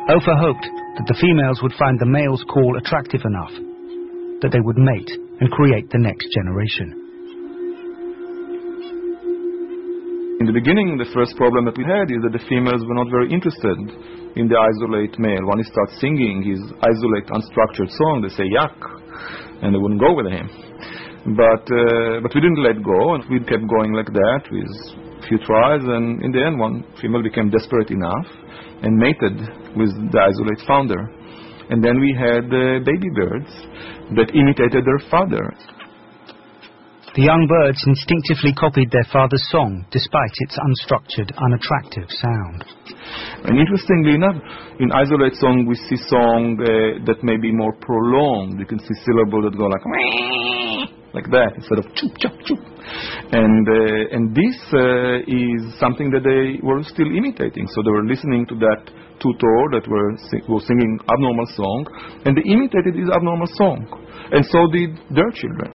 Ofer hoped that the females would find the male's call attractive enough, that they would mate and create the next generation. In the beginning, the first problem that we had is that the females were not very interested in the isolate male. When he starts singing his isolate, unstructured song, they say yak, and they wouldn't go with him. But we didn't let go, and we kept going like that with a few tries, and in the end, one female became desperate enough and mated with the isolate founder. And then we had baby birds that imitated their father. The young birds instinctively copied their father's song, despite its unstructured, unattractive sound. And interestingly enough, in isolate song, we see song that may be more prolonged. You can see syllables that go like that, instead of choop, chop, choop. And this is something that they were still imitating. So they were listening to that tutor that was singing abnormal song, and they imitated his abnormal song. And so did their children.